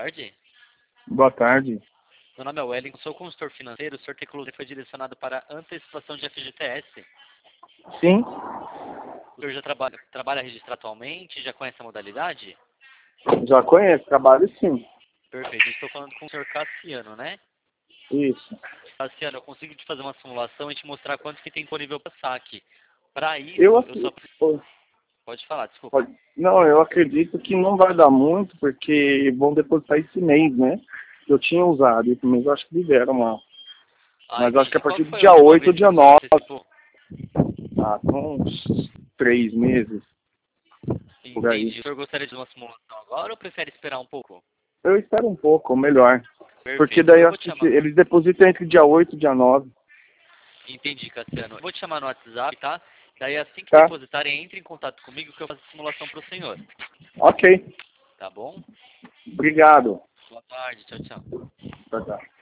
tarde. Boa tarde. Meu nome é Wellington, sou consultor financeiro. O senhor Teclu foi direcionado para antecipação de FGTS. Sim, O senhor já trabalha registrado atualmente? Já conhece a modalidade? já conheço, trabalho sim. Perfeito. Estou falando com o senhor Cassiano, né? Isso. Cassiano, eu consigo te fazer uma simulação e te mostrar quanto que tem disponível para saque. Para isso, Eu eu só... acredito. Pode falar, desculpa. Não, eu acredito que não vai dar muito, porque vão depositar esse mês, né? Eu tinha usado, esse mês eu acho que liberam lá. Ah, Mas eu acho que entendi. a Qual partir que do foi a dia última 8 ou vez que dia o senhor 9, antecipou? são uns 3 meses, por aí. Entendi. O senhor gostaria de uma simulação agora ou prefere esperar um pouco? Eu espero um pouco, ou melhor. Porque Perfeito. daí Eu eu vou acho te que chamar. eles depositam entre dia 8 e dia 9, Entendi, Cassiano. Eu vou te chamar no WhatsApp, tá? Daí assim que tá? depositarem, entre em contato comigo que eu faço a simulação para o senhor. Ok, Tá bom? obrigado. Boa tarde. Tchau, tchau. Tchau, tchau.